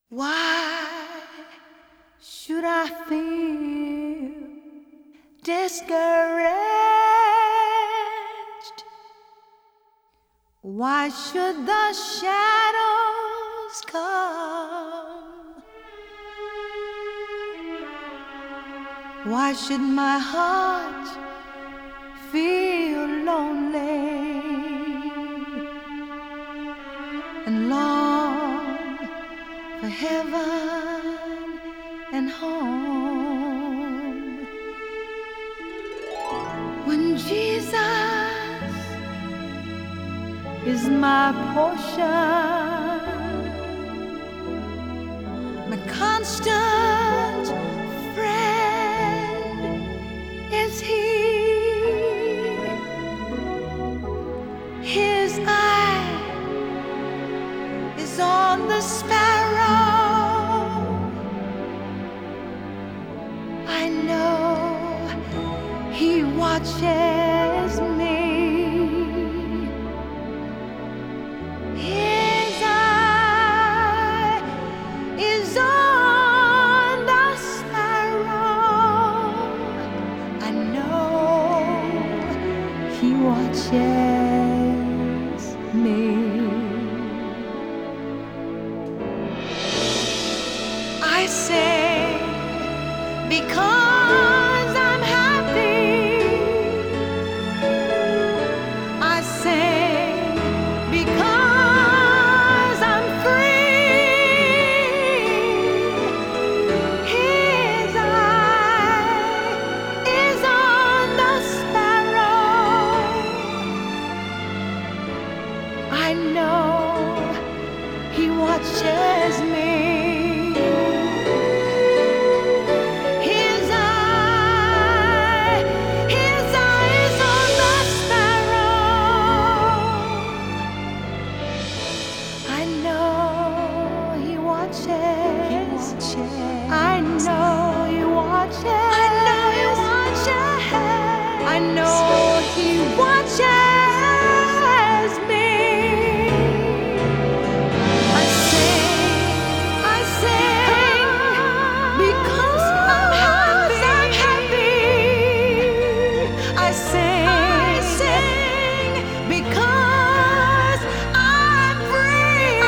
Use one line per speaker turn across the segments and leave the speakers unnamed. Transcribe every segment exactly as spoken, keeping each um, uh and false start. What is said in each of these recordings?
Why should I feel discouraged? Why should the shadows come? Why should my heart feel lonely and long for heaven and home? When Jesus is my portion, my constant friend is He. His eye is on the sparrow. I know He watches me. His eye is on the sparrow. I know He watches me. I sing because I'm happy. I sing because I'm free. His eye is on the sparrow. I know He watches me. I know He watches. I know He watches. I know He watches me. I sing, I sing because I'm happy. I sing, I sing because I'm free.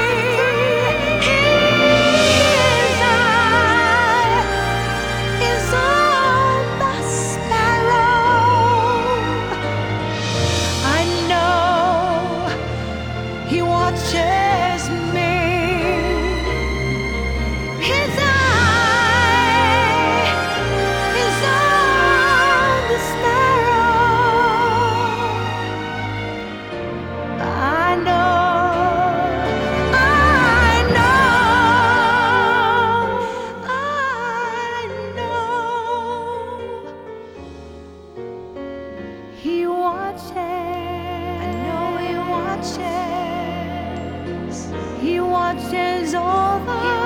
His eye is on the sparrow. I know He watches me. His eye is on the sparrow. I know, I know, I know He watches. I know He watches. He watches over.